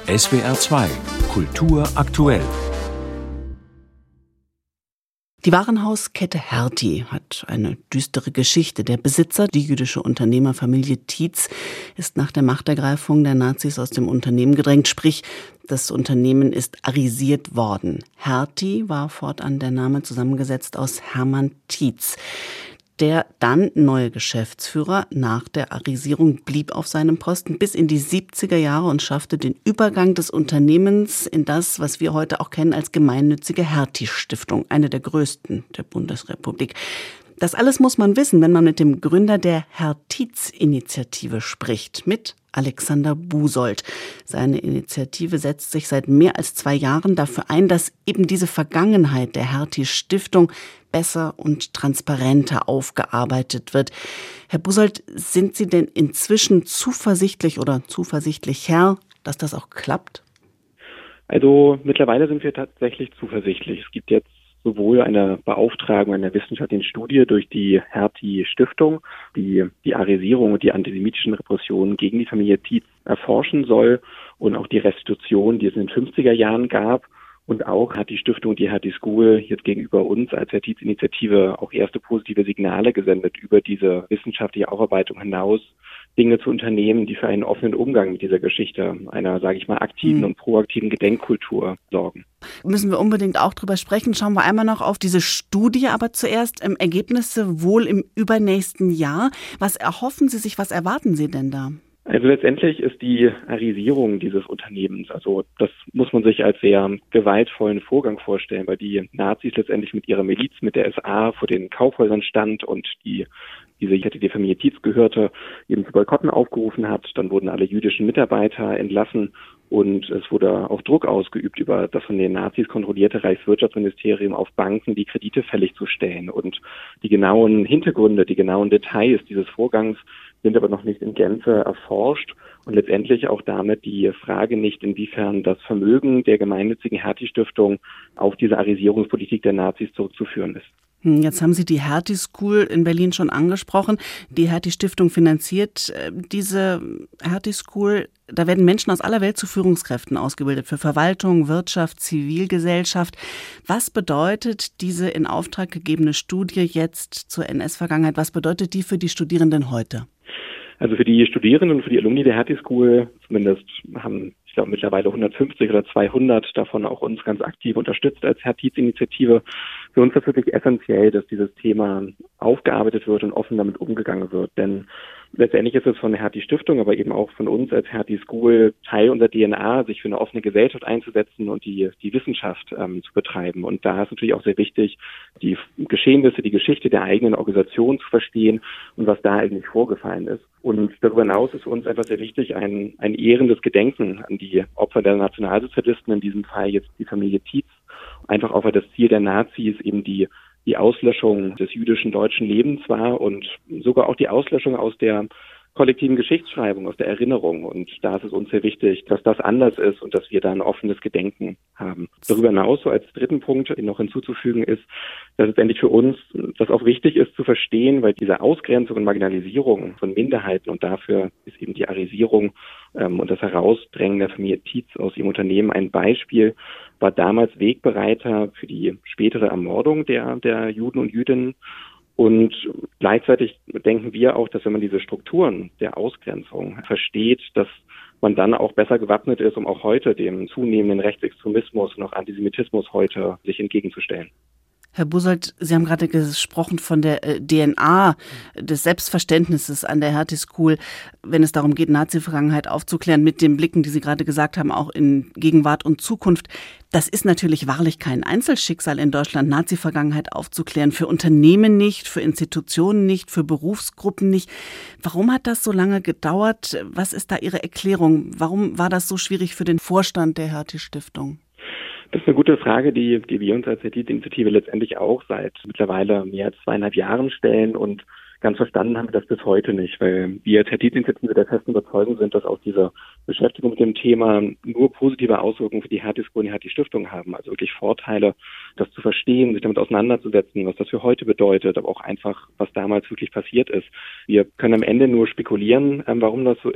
SWR 2 Kultur aktuell. Die Warenhauskette Hertie hat eine düstere Geschichte. Der Besitzer, die jüdische Unternehmerfamilie Tietz, ist nach der Machtergreifung der Nazis aus dem Unternehmen gedrängt. Sprich, das Unternehmen ist arisiert worden. Hertie war fortan der Name zusammengesetzt aus Hermann Tietz. Der dann neue Geschäftsführer nach der Arisierung blieb auf seinem Posten bis in die 70er Jahre und schaffte den Übergang des Unternehmens in das, was wir heute auch kennen als gemeinnützige Hertie-Stiftung, eine der größten der Bundesrepublik. Das alles muss man wissen, wenn man mit dem Gründer der Herr-Tietz-Initiative spricht, mit Alexander Busold. Seine Initiative setzt sich seit mehr als 2 Jahren dafür ein, dass eben diese Vergangenheit der Hertie-Stiftung besser und transparenter aufgearbeitet wird. Herr Busold, sind Sie denn inzwischen zuversichtlicher, dass das auch klappt? Also mittlerweile sind wir tatsächlich zuversichtlich. Es gibt jetzt sowohl eine Beauftragung einer wissenschaftlichen Studie durch die Hertie-Stiftung, die die Arisierung und die antisemitischen Repressionen gegen die Familie Tietz erforschen soll, und auch die Restitution, die es in den 50er Jahren gab. Und auch hat die Stiftung, die Hertie School, jetzt gegenüber uns als Hertie-Initiative auch erste positive Signale gesendet, über diese wissenschaftliche Aufarbeitung hinaus Dinge zu unternehmen, die für einen offenen Umgang mit dieser Geschichte, einer, sage ich mal, aktiven und proaktiven Gedenkkultur sorgen. Müssen wir unbedingt auch drüber sprechen. Schauen wir einmal noch auf diese Studie, aber zuerst Ergebnisse wohl im übernächsten Jahr. Was erhoffen Sie sich, was erwarten Sie denn da? Also letztendlich ist die Arisierung dieses Unternehmens, also das muss man sich als sehr gewaltvollen Vorgang vorstellen, weil die Nazis letztendlich mit ihrer Miliz, mit der SA vor den Kaufhäusern stand und diese Familie Tietz gehörte, eben zu Boykotten aufgerufen hat. Dann wurden alle jüdischen Mitarbeiter entlassen und es wurde auch Druck ausgeübt über das von den Nazis kontrollierte Reichswirtschaftsministerium auf Banken, die Kredite fällig zu stellen. Und die genauen Hintergründe, die genauen Details dieses Vorgangs sind aber noch nicht in Gänze erforscht, und letztendlich auch damit die Frage nicht, inwiefern das Vermögen der gemeinnützigen Hertie-Stiftung auf diese Arisierungspolitik der Nazis zurückzuführen ist. Jetzt haben Sie die Hertie School in Berlin schon angesprochen. Die Hertie-Stiftung finanziert diese Hertie School. Da werden Menschen aus aller Welt zu Führungskräften ausgebildet, für Verwaltung, Wirtschaft, Zivilgesellschaft. Was bedeutet diese in Auftrag gegebene Studie jetzt zur NS-Vergangenheit? Was bedeutet die für die Studierenden heute? Also für die Studierenden und für die Alumni der Hertie School, zumindest haben, ich glaube, mittlerweile 150 oder 200 davon auch uns ganz aktiv unterstützt als Hertie-Initiative. Für uns ist es wirklich essentiell, dass dieses Thema aufgearbeitet wird und offen damit umgegangen wird. Denn letztendlich ist es von der Hertie-Stiftung, aber eben auch von uns als Hertie School Teil unserer DNA, sich für eine offene Gesellschaft einzusetzen und die Wissenschaft zu betreiben. Und da ist natürlich auch sehr wichtig, die Geschehnisse, die Geschichte der eigenen Organisation zu verstehen und was da eigentlich vorgefallen ist. Und darüber hinaus ist für uns einfach sehr wichtig, ein ehrendes Gedenken an die Opfer der Nationalsozialisten, in diesem Fall jetzt die Familie Tietz. Einfach auch, weil das Ziel der Nazis eben die Auslöschung des jüdischen deutschen Lebens war und sogar auch die Auslöschung aus der kollektiven Geschichtsschreibung, aus der Erinnerung. Und da ist es uns sehr wichtig, dass das anders ist und dass wir da ein offenes Gedenken haben. Darüber hinaus, so als dritten Punkt, den noch hinzuzufügen ist, dass es endlich für uns das auch wichtig ist zu verstehen, weil diese Ausgrenzung und Marginalisierung von Minderheiten, und dafür ist eben die Arisierung und das Herausdrängen der Familie Tietz aus ihrem Unternehmen ein Beispiel, war damals Wegbereiter für die spätere Ermordung der Juden und Jüdinnen. Und gleichzeitig denken wir auch, dass wenn man diese Strukturen der Ausgrenzung versteht, dass man dann auch besser gewappnet ist, um auch heute dem zunehmenden Rechtsextremismus und auch Antisemitismus heute sich entgegenzustellen. Herr Busold, Sie haben gerade gesprochen von der DNA des Selbstverständnisses an der Hertie School, wenn es darum geht, Nazi-Vergangenheit aufzuklären, mit den Blicken, die Sie gerade gesagt haben, auch in Gegenwart und Zukunft. Das ist natürlich wahrlich kein Einzelschicksal in Deutschland, Nazi-Vergangenheit aufzuklären. Für Unternehmen nicht, für Institutionen nicht, für Berufsgruppen nicht. Warum hat das so lange gedauert? Was ist da Ihre Erklärung? Warum war das so schwierig für den Vorstand der Hertie-Stiftung? Das ist eine gute Frage, die wir uns als Hertie-Initiative letztendlich auch seit mittlerweile mehr als 2,5 Jahren stellen, und ganz verstanden haben wir das bis heute nicht, weil wir als Hertie-Initiative der festen Überzeugung sind, dass auch diese Beschäftigung mit dem Thema nur positive Auswirkungen für die Hertie School und die Hertie-Stiftung haben, also wirklich Vorteile, das zu verstehen, sich damit auseinanderzusetzen, was das für heute bedeutet, aber auch einfach, was damals wirklich passiert ist. Wir können am Ende nur spekulieren, warum das so ist.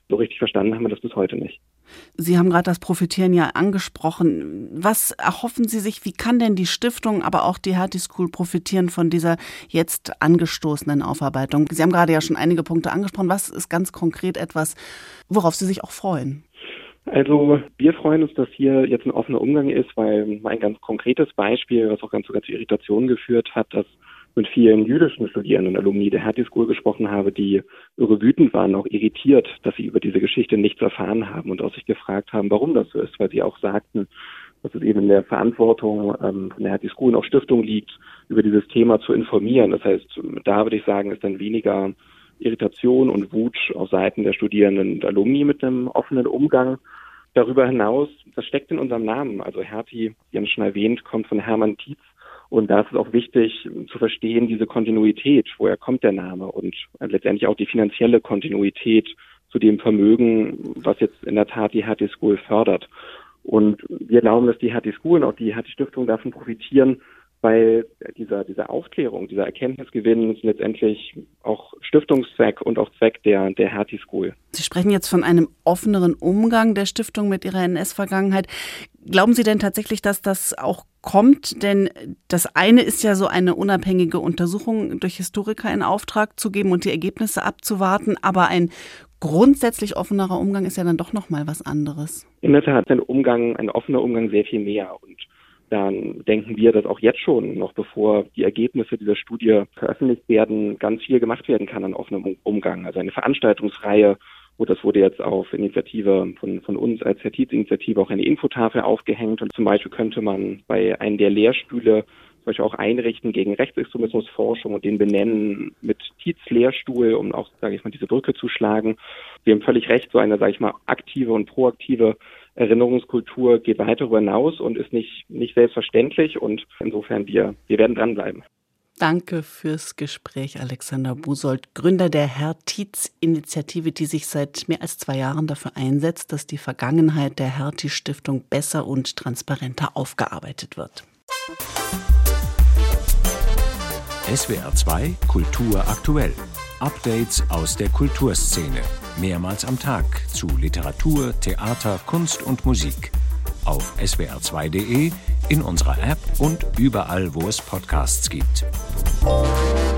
so richtig verstanden haben wir das bis heute nicht. Sie haben gerade das Profitieren ja angesprochen. Was erhoffen Sie sich, wie kann denn die Stiftung, aber auch die Hertie School profitieren von dieser jetzt angestoßenen Aufarbeitung? Sie haben gerade ja schon einige Punkte angesprochen. Was ist ganz konkret etwas, worauf Sie sich auch freuen? Also wir freuen uns, dass hier jetzt ein offener Umgang ist, weil ein ganz konkretes Beispiel, was auch ganz sogar zu Irritationen geführt hat, dass mit vielen jüdischen Studierenden, Alumni der Hertie School gesprochen habe, die irre wütend waren, auch irritiert, dass sie über diese Geschichte nichts erfahren haben und auch sich gefragt haben, warum das so ist, weil sie auch sagten, dass es eben in der Verantwortung von der Hertie School und auch Stiftung liegt, über dieses Thema zu informieren. Das heißt, da würde ich sagen, ist dann weniger Irritation und Wut auf Seiten der Studierenden und Alumni mit einem offenen Umgang. Darüber hinaus, das steckt in unserem Namen. Also Hertie, Sie haben es schon erwähnt, kommt von Hermann Tietz. Und da ist es auch wichtig zu verstehen, diese Kontinuität, woher kommt der Name und letztendlich auch die finanzielle Kontinuität zu dem Vermögen, was jetzt in der Tat die Hertie School fördert. Und wir glauben, dass die Hertie School und auch die Hertie Stiftung davon profitieren, weil diese Aufklärung, dieser Erkenntnisgewinn ist letztendlich auch Stiftungszweck und auch Zweck der Hertie School. Sie sprechen jetzt von einem offeneren Umgang der Stiftung mit ihrer NS-Vergangenheit. Glauben Sie denn tatsächlich, dass das auch kommt? Denn das eine ist ja so eine unabhängige Untersuchung durch Historiker in Auftrag zu geben und die Ergebnisse abzuwarten, aber ein grundsätzlich offenerer Umgang ist ja dann doch nochmal was anderes. In der Tat, ein offener Umgang sehr viel mehr. Und dann denken wir, dass auch jetzt schon, noch bevor die Ergebnisse dieser Studie veröffentlicht werden, ganz viel gemacht werden kann an offenem Umgang. Also eine Veranstaltungsreihe, das wurde jetzt auf Initiative von uns als Hertie-Initiative auch eine Infotafel aufgehängt. Und zum Beispiel könnte man bei einem der Lehrstühle zum Beispiel auch einrichten gegen Rechtsextremismusforschung und den benennen mit Tietz-Lehrstuhl, um auch, sage ich mal, diese Brücke zu schlagen. Sie haben völlig recht, so eine, sage ich mal, aktive und proaktive Erinnerungskultur geht weit darüber hinaus und ist nicht selbstverständlich. Und insofern, wir werden dranbleiben. Danke fürs Gespräch, Alexander Busold, Gründer der Hertie-Initiative, die sich seit mehr als 2 Jahren dafür einsetzt, dass die Vergangenheit der Hertie-Stiftung besser und transparenter aufgearbeitet wird. SWR 2 Kultur aktuell. Updates aus der Kulturszene. Mehrmals am Tag zu Literatur, Theater, Kunst und Musik. Auf swr2.de, in unserer App und überall, wo es Podcasts gibt.